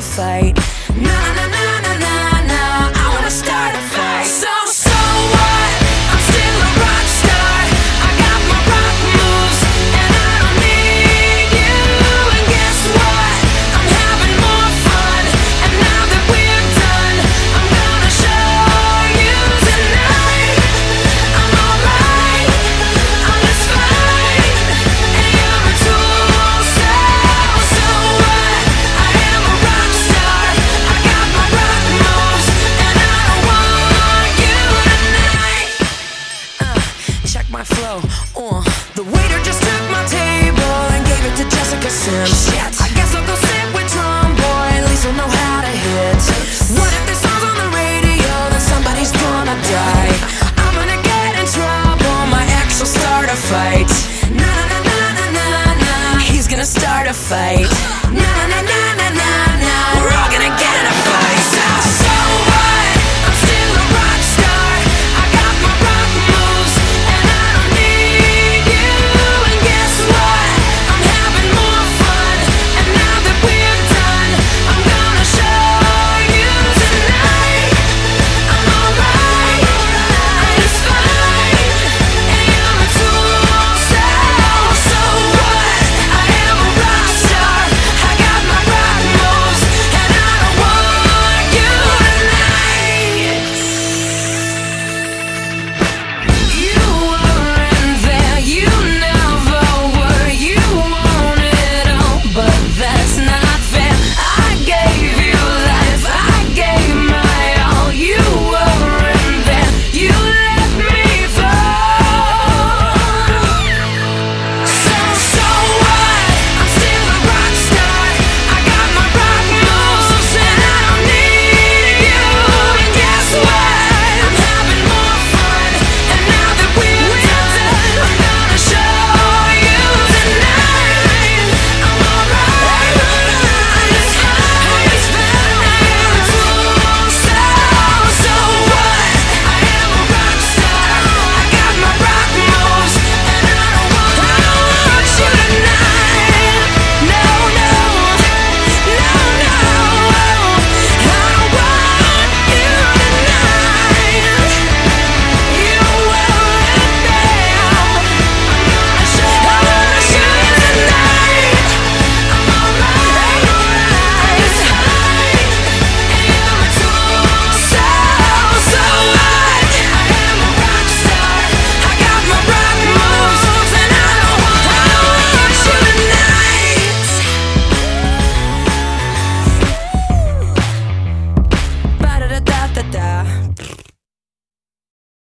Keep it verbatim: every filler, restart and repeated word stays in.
fight. Nah, nah, nah, nah, nah, nah, I wanna start a fight. So, so what? I'm still a rock star. I got my rock moves, and I don't need you. And guess what? I'm having more fun, and now that we're done, I'm gonna show you tonight. I'm alright, I'm just fine, and you're a tool. So, so what? I am a rock star. I got my rock moves, and I don't want you tonight. Uh, check my flow. Uh, the waiter just took my table and gave it to Jessica Sims. Shit. I guess I'll go sit with Drum Boy. At least I'll know how to hit. What if this song's on the radio? Then somebody's gonna die. I'm gonna get in trouble. My ex will start a fight. Nah, nah, nah, nah, nah, nah. He's gonna start a fight.